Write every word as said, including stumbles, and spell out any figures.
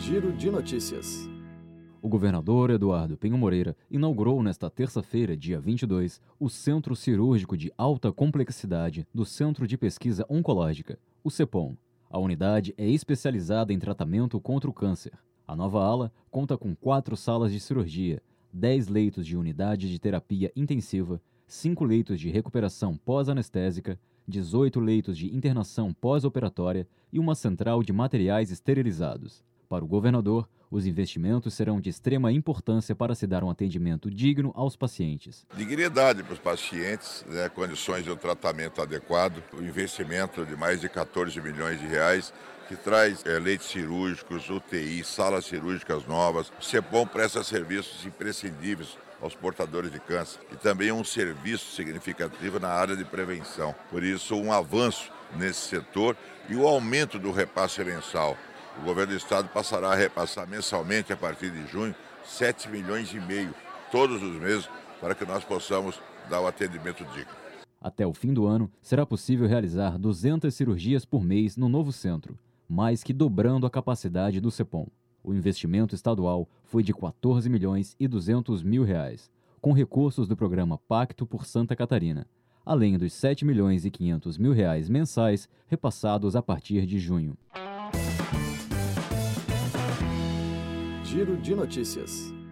Giro de Notícias. O governador Eduardo Pinho Moreira inaugurou nesta terça-feira, dia vinte e dois, o Centro Cirúrgico de Alta Complexidade do Centro de Pesquisa Oncológica, o CEPOM. A unidade é especializada em tratamento contra o câncer. A nova ala conta com quatro salas de cirurgia, dez leitos de unidade de terapia intensiva, cinco leitos de recuperação pós-anestésica, dezoito leitos de internação pós-operatória e uma central de materiais esterilizados. Para o governador, os investimentos serão de extrema importância para se dar um atendimento digno aos pacientes. Dignidade para os pacientes, né, condições de um tratamento adequado, o investimento de mais de quatorze milhões de reais, que traz é, leitos cirúrgicos, U T I, salas cirúrgicas novas. O CEPOM presta serviços imprescindíveis aos portadores de câncer e também um serviço significativo na área de prevenção. Por isso, um avanço nesse setor e o aumento do repasse mensal. O governo do estado passará a repassar mensalmente, a partir de junho, sete milhões e meio, todos os meses, para que nós possamos dar o atendimento digno. Até o fim do ano, será possível realizar duzentas cirurgias por mês no novo centro, mais que dobrando a capacidade do CEPOM. O investimento estadual foi de quatorze milhões e duzentos mil reais, com recursos do programa Pacto por Santa Catarina, além dos sete milhões e quinhentos mil reais mensais repassados a partir de junho. Giro de Notícias.